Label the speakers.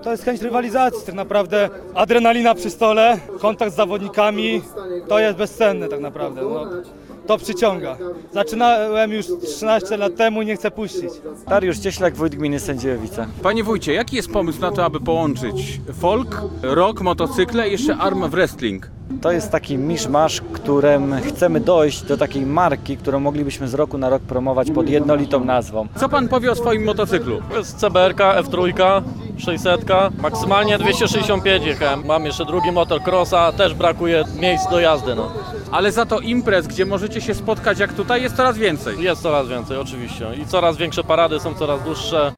Speaker 1: To jest chęć rywalizacji, tak naprawdę adrenalina przy stole, kontakt z zawodnikami, to jest bezcenne tak naprawdę. No, to przyciąga. Zaczynałem już 13 lat temu i nie chcę puścić.
Speaker 2: Dariusz Cieślak, wójt gminy Sędziojowice.
Speaker 3: Panie wójcie, jaki jest pomysł na to, aby połączyć folk, rock, motocykle i jeszcze arm wrestling?
Speaker 2: To jest taki miszmasz, którym chcemy dojść do takiej marki, którą moglibyśmy z roku na rok promować pod jednolitą nazwą.
Speaker 3: Co pan powie o swoim motocyklu?
Speaker 4: To jest CBR-ka, F3, 600, maksymalnie 265 jechałem. Mam jeszcze drugi motor crossa, też brakuje miejsc do jazdy. No.
Speaker 3: Ale za to imprez, gdzie możecie się spotkać jak tutaj, jest coraz więcej.
Speaker 4: Jest coraz więcej oczywiście i coraz większe parady są coraz dłuższe.